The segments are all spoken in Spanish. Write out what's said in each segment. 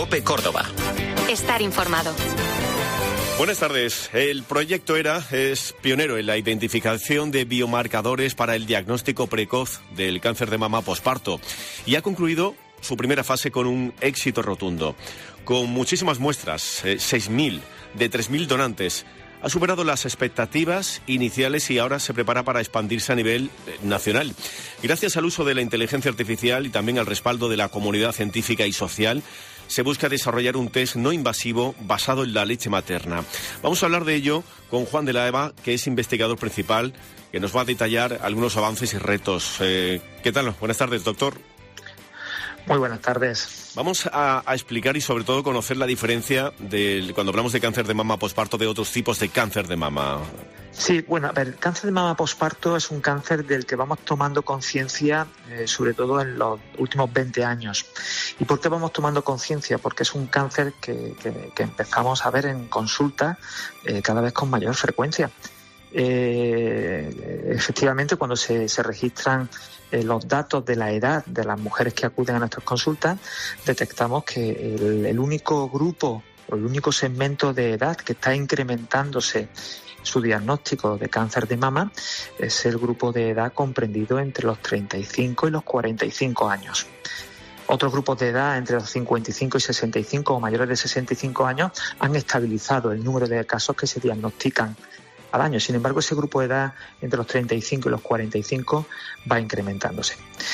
COPE Córdoba. Estar informado. Buenas tardes. El proyecto ERA es pionero en la identificación de biomarcadores para el diagnóstico precoz del cáncer de mama posparto y ha concluido su primera fase con un éxito rotundo. Con muchísimas muestras, 6.000 de 3.000 donantes, ha superado las expectativas iniciales y ahora se prepara para expandirse a nivel nacional. Gracias al uso de la inteligencia artificial y también al respaldo de la comunidad científica y social, se busca desarrollar un test no invasivo basado en la leche materna. Vamos a hablar de ello con Juan de la Eva, que es investigador principal, que nos va a detallar algunos avances y retos. ¿Qué tal? Buenas tardes, doctor. Muy buenas tardes. Vamos a explicar y sobre todo conocer la diferencia cuando hablamos de cáncer de mama posparto de otros tipos de cáncer de mama. Sí, bueno, a ver, el cáncer de mama posparto es un cáncer del que vamos tomando conciencia, sobre todo en los últimos 20 años. ¿Y por qué vamos tomando conciencia? Porque es un cáncer que empezamos a ver en consulta cada vez con mayor frecuencia. Efectivamente, cuando se registran los datos de la edad de las mujeres que acuden a nuestras consultas, detectamos que el único grupo o el único segmento de edad que está incrementándose su diagnóstico de cáncer de mama es el grupo de edad comprendido entre los 35 y los 45 años. Otros grupos de edad entre los 55 y 65 o mayores de 65 años han estabilizado el número de casos que se diagnostican al año. Sin embargo, ese grupo de edad entre los 35 y los 45 va incrementándose.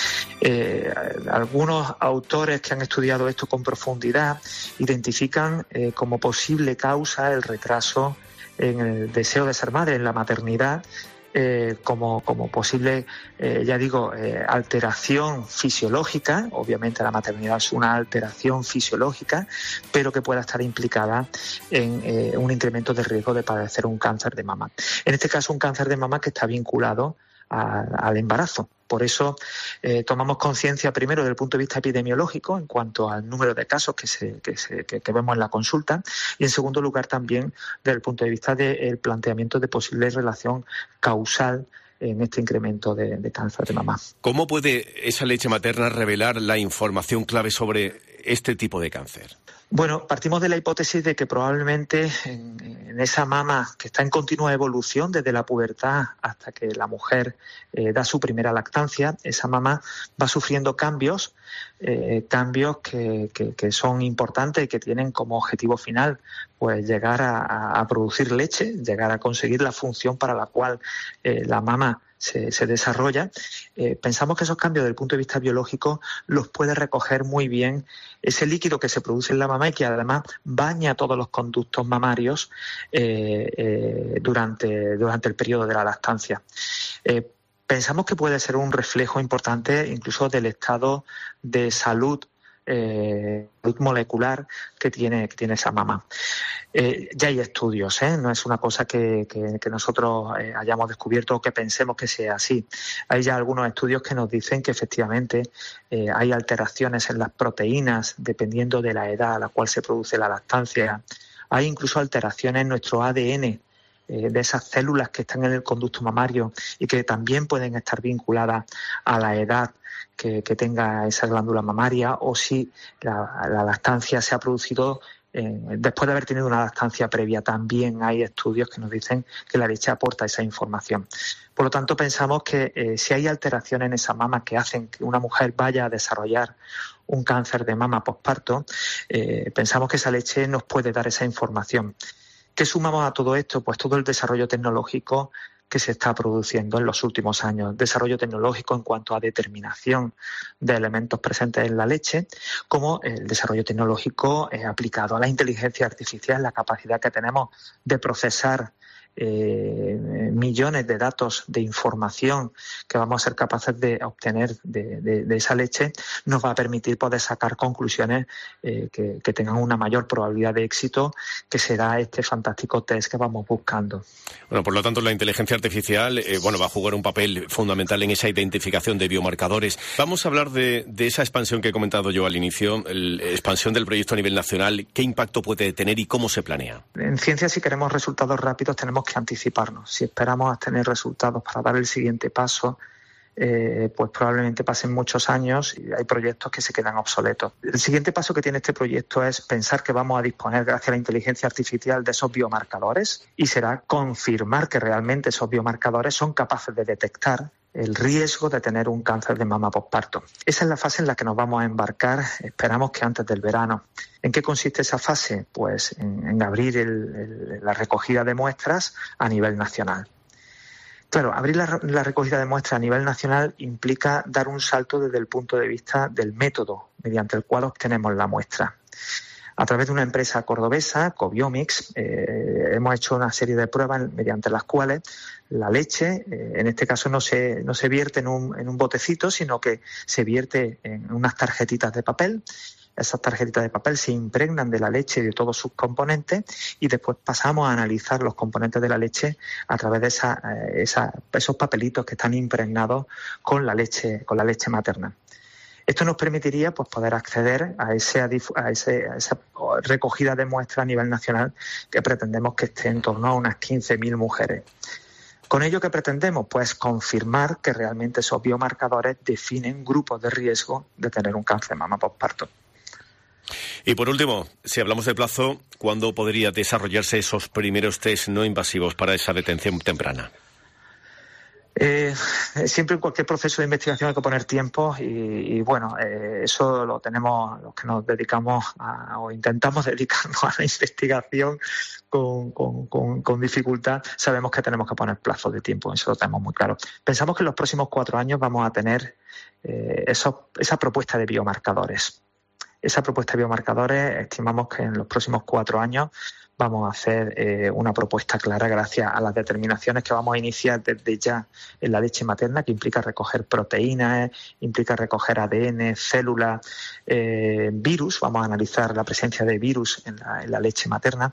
Algunos autores que han estudiado esto con profundidad identifican como posible causa el retraso en el deseo de ser madre, en la maternidad, como posible, alteración fisiológica. Obviamente la maternidad es una alteración fisiológica, pero que pueda estar implicada en un incremento de riesgo de padecer un cáncer de mama. En este caso, un cáncer de mama que está vinculado al embarazo. Por eso tomamos conciencia primero desde el punto de vista epidemiológico en cuanto al número de casos que vemos en la consulta y en segundo lugar también desde el punto de vista del planteamiento de posible relación causal en este incremento de cáncer de mama. ¿Cómo puede esa leche materna revelar la información clave sobre este tipo de cáncer? Bueno, partimos de la hipótesis de que probablemente en esa mama que está en continua evolución desde la pubertad hasta que la mujer da su primera lactancia, esa mama va sufriendo cambios que son importantes y que tienen como objetivo final pues llegar a producir leche, llegar a conseguir la función para la cual la mama se desarrolla. Pensamos que esos cambios desde el punto de vista biológico los puede recoger muy bien ese líquido que se produce en la mama y que además baña todos los conductos mamarios durante el periodo de la lactancia. Pensamos que puede ser un reflejo importante incluso del estado de salud molecular que tiene esa mama. Ya hay estudios, no es una cosa que nosotros hayamos descubierto o que pensemos que sea así. Hay ya algunos estudios que nos dicen que efectivamente hay alteraciones en las proteínas dependiendo de la edad a la cual se produce la lactancia. Hay incluso alteraciones en nuestro ADN de esas células que están en el conducto mamario y que también pueden estar vinculadas a la edad que tenga esa glándula mamaria o si la lactancia se ha producido después de haber tenido una lactancia previa. También hay estudios que nos dicen que la leche aporta esa información. Por lo tanto, pensamos que si hay alteraciones en esa mama que hacen que una mujer vaya a desarrollar un cáncer de mama posparto, pensamos que esa leche nos puede dar esa información. ¿Qué sumamos a todo esto? Pues todo el desarrollo tecnológico que se está produciendo en los últimos años. Desarrollo tecnológico en cuanto a determinación de elementos presentes en la leche, como el desarrollo tecnológico aplicado a la inteligencia artificial, la capacidad que tenemos de procesar millones de datos de información que vamos a ser capaces de obtener de esa leche, nos va a permitir poder sacar conclusiones que tengan una mayor probabilidad de éxito, que será este fantástico test que vamos buscando. Bueno, por lo tanto, la inteligencia artificial va a jugar un papel fundamental en esa identificación de biomarcadores. Vamos a hablar de esa expansión que he comentado yo al inicio, la expansión del proyecto a nivel nacional. ¿Qué impacto puede tener y cómo se planea? En ciencia, si queremos resultados rápidos, tenemos que anticiparnos. Si esperamos a tener resultados para dar el siguiente paso, pues probablemente pasen muchos años y hay proyectos que se quedan obsoletos. El siguiente paso que tiene este proyecto es pensar que vamos a disponer, gracias a la inteligencia artificial, de esos biomarcadores, y será confirmar que realmente esos biomarcadores son capaces de detectar el riesgo de tener un cáncer de mama posparto. Esa es la fase en la que nos vamos a embarcar, esperamos que antes del verano. ¿En qué consiste esa fase? Pues en abrir la recogida de muestras a nivel nacional. Claro, abrir la recogida de muestras a nivel nacional implica dar un salto desde el punto de vista del método mediante el cual obtenemos la muestra. A través de una empresa cordobesa, Cobiomics, hemos hecho una serie de pruebas mediante las cuales la leche, en este caso no se vierte en un botecito, sino que se vierte en unas tarjetitas de papel. Esas tarjetitas de papel se impregnan de la leche y de todos sus componentes y después pasamos a analizar los componentes de la leche a través de esos papelitos que están impregnados con la leche materna. Esto nos permitiría pues poder acceder a esa recogida de muestras a nivel nacional que pretendemos que esté en torno a unas 15.000 mujeres. ¿Con ello qué pretendemos? Pues confirmar que realmente esos biomarcadores definen grupos de riesgo de tener un cáncer de mama posparto. Y por último, si hablamos de plazo, ¿cuándo podría desarrollarse esos primeros test no invasivos para esa detención temprana? Siempre en cualquier proceso de investigación hay que poner tiempo y bueno, eso lo tenemos los que nos dedicamos o intentamos dedicarnos a la investigación con dificultad. Sabemos que tenemos que poner plazos de tiempo, eso lo tenemos muy claro. Pensamos que en los próximos 4 años vamos a tener esa propuesta de biomarcadores. Esa propuesta de biomarcadores estimamos que en los próximos 4 años vamos a hacer una propuesta clara gracias a las determinaciones que vamos a iniciar desde ya en la leche materna, que implica recoger proteínas, implica recoger ADN, células, virus. Vamos a analizar la presencia de virus en la leche materna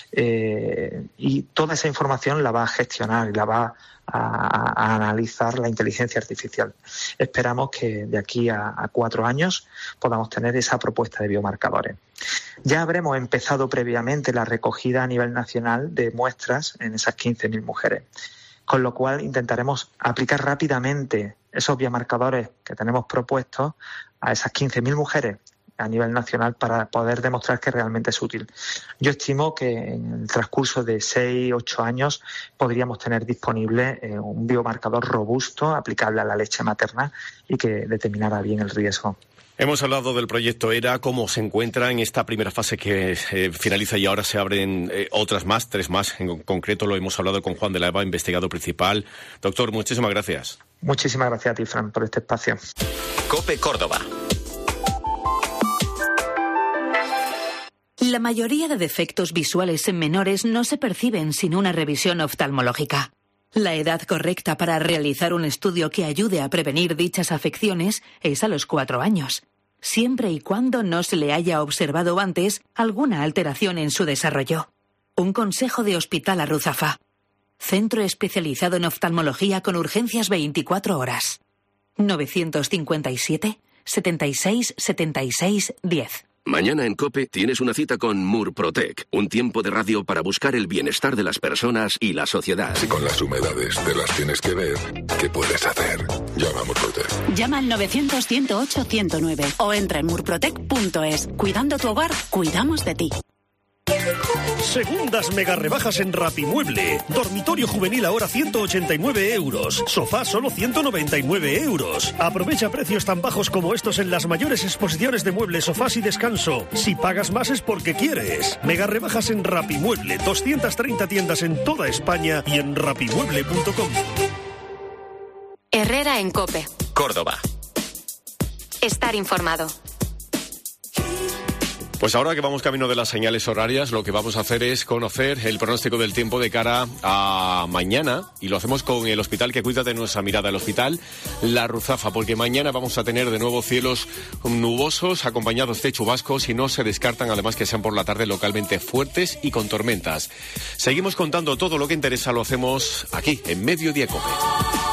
y toda esa información la va a gestionar y la va a analizar la inteligencia artificial. Esperamos que de aquí a 4 años podamos tener esa propuesta de biomarcadores. Ya habremos empezado previamente la recogida a nivel nacional de muestras en esas 15.000 mujeres, con lo cual intentaremos aplicar rápidamente esos biomarcadores que tenemos propuestos a esas 15.000 mujeres a nivel nacional para poder demostrar que realmente es útil. Yo estimo que en el transcurso de 6-8 años podríamos tener disponible un biomarcador robusto aplicable a la leche materna y que determinara bien el riesgo. Hemos hablado del proyecto ERA, cómo se encuentra en esta primera fase que finaliza y ahora se abren otras más, 3 más. En concreto lo hemos hablado con Juan de la Eva, investigador principal. Doctor, muchísimas gracias. Muchísimas gracias a ti, Fran, por este espacio. COPE Córdoba. La mayoría de defectos visuales en menores no se perciben sin una revisión oftalmológica. La edad correcta para realizar un estudio que ayude a prevenir dichas afecciones es a los 4 años, siempre y cuando no se le haya observado antes alguna alteración en su desarrollo. Un consejo de Hospital Arruzafa. Centro especializado en oftalmología con urgencias 24 horas. 957 76 76 10. Mañana en COPE tienes una cita con Murprotec, un tiempo de radio para buscar el bienestar de las personas y la sociedad. Si con las humedades te las tienes que ver, ¿qué puedes hacer? Llama a Murprotec. Llama al 900-108-109 o entra en murprotec.es. Cuidando tu hogar, cuidamos de ti. Segundas mega rebajas en Rapimueble. Dormitorio juvenil ahora 189 euros. Sofá solo 199 euros. Aprovecha precios tan bajos como estos en las mayores exposiciones de muebles, sofás y descanso. Si pagas más es porque quieres. Mega rebajas en Rapimueble. 230 tiendas en toda España y en rapimueble.com. Herrera en COPE. Córdoba. Estar informado. Pues ahora que vamos camino de las señales horarias, lo que vamos a hacer es conocer el pronóstico del tiempo de cara a mañana, y lo hacemos con el hospital que cuida de nuestra mirada, el Hospital La Arruzafa, porque mañana vamos a tener de nuevo cielos nubosos acompañados de chubascos y no se descartan además que sean por la tarde localmente fuertes y con tormentas. Seguimos contando todo lo que interesa, lo hacemos aquí en Mediodía COPE.